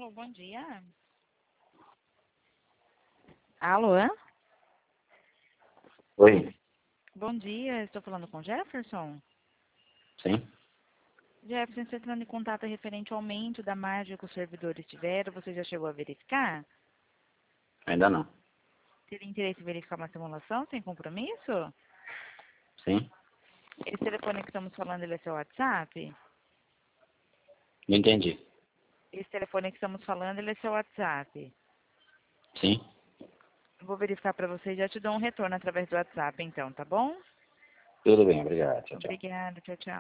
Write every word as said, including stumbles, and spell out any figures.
Alô, bom dia. Alô? Oi, Bom dia, estou falando com Jefferson. sim. Jefferson, você entrando em contato referente ao aumento da margem que os servidores tiveram, você já chegou a verificar? Ainda não. Teria interesse em verificar uma simulação sem compromisso? Sim. Esse telefone que estamos falando, ele é seu WhatsApp? Não entendi. Esse telefone que estamos falando, ele é seu WhatsApp? Sim. Eu vou verificar para você e já te dou um retorno através do WhatsApp, então, tá bom? Tudo bem, obrigado. Tchau, tchau. Obrigada, tchau, tchau.